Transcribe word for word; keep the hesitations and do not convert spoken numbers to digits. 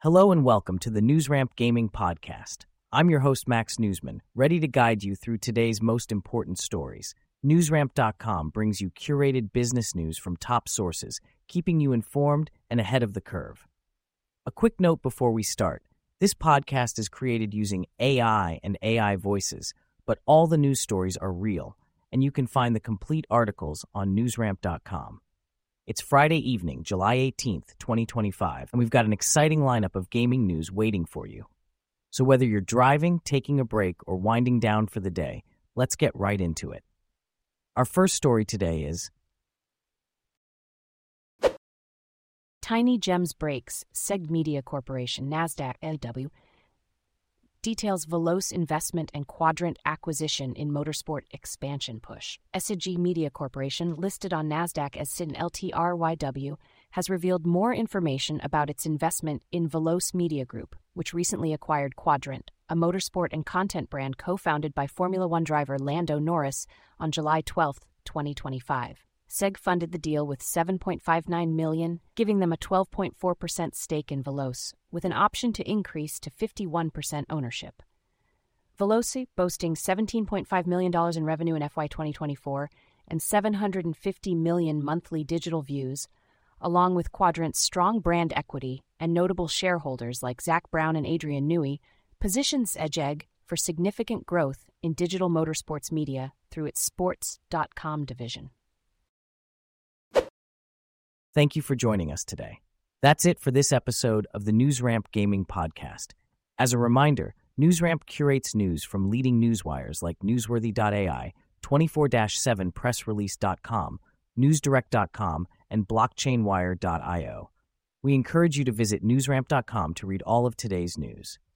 Hello and welcome to the NewsRamp Gaming Podcast. I'm your host, Max Newsman, ready to guide you through today's most important stories. NewsRamp dot com brings you curated business news from top sources, keeping you informed and ahead of the curve. A quick note before we start. This podcast is created using A I and A I voices, but all the news stories are real, and you can find the complete articles on NewsRamp dot com. It's Friday evening, July eighteenth, twenty twenty-five, and we've got an exciting lineup of gaming news waiting for you. So whether you're driving, taking a break, or winding down for the day, let's get right into it. Our first story today is Tiny Gems breaks, Seg Media Corporation, NASDAQ, L W, details Veloce investment and Quadrant acquisition in motorsport expansion push. S I G Media Corporation, listed on NASDAQ as S I N L T R Y W, has revealed more information about its investment in Veloce Media Group, which recently acquired Quadrant, a motorsport and content brand co-founded by Formula One driver Lando Norris, on July twelfth, twenty twenty-five. Seg funded the deal with seven point five nine million dollars, giving them a twelve point four percent stake in Veloce, with an option to increase to fifty-one percent ownership. Veloce, boasting seventeen point five million dollars in revenue in F Y twenty twenty-four and seven hundred fifty million monthly digital views, along with Quadrant's strong brand equity and notable shareholders like Zach Brown and Adrian Newey, positions S I G for significant growth in digital motorsports media through its sports dot com division. Thank you for joining us today. That's it for this episode of the NewsRamp Gaming Podcast. As a reminder, NewsRamp curates news from leading newswires like Newsworthy dot A I, twenty-four seven press release dot com, newsdirect dot com, and blockchain wire dot io. We encourage you to visit newsramp dot com to read all of today's news.